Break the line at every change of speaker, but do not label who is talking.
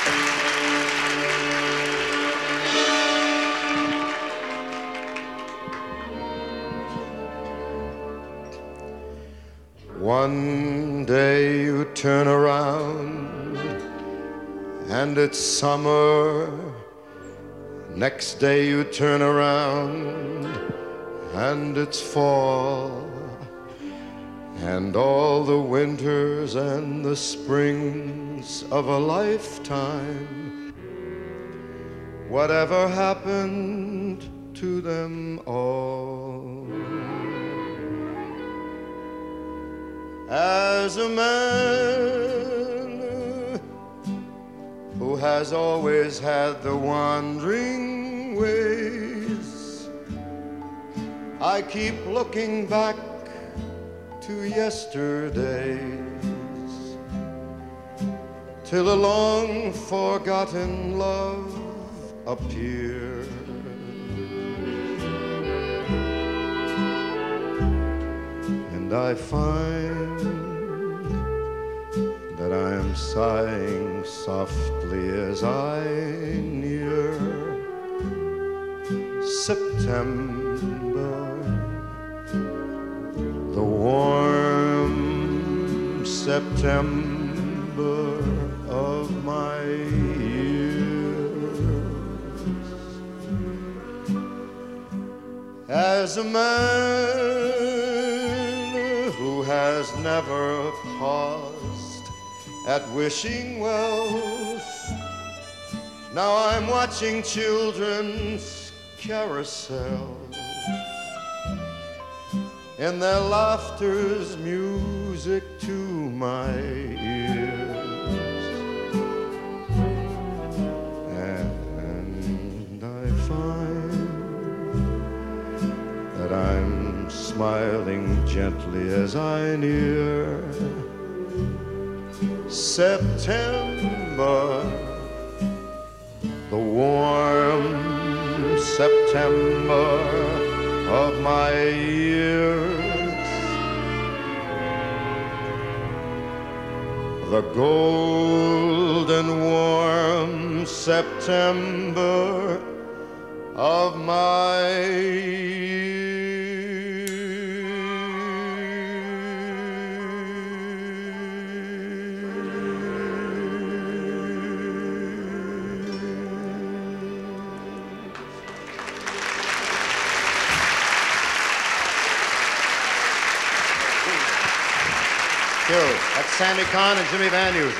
One day you turn around and it's summer. Next day you turn around and it's fall. And all the winters and the springs of a lifetime, whatever happened to them all? As a man who has always had the wandering ways, I keep looking back to yesterdays, till a long forgotten love appears. And I find that I am sighing softly as I near September, the warm September of my years. As a man who has never paused at wishing wealth, now I'm watching children's carousels. In their laughter's music to my ears. And I find that I'm smiling gently as I near September, the warm September of my years. The golden warm September of my years. That's Sammy Cahn and Jimmy Van Heusen.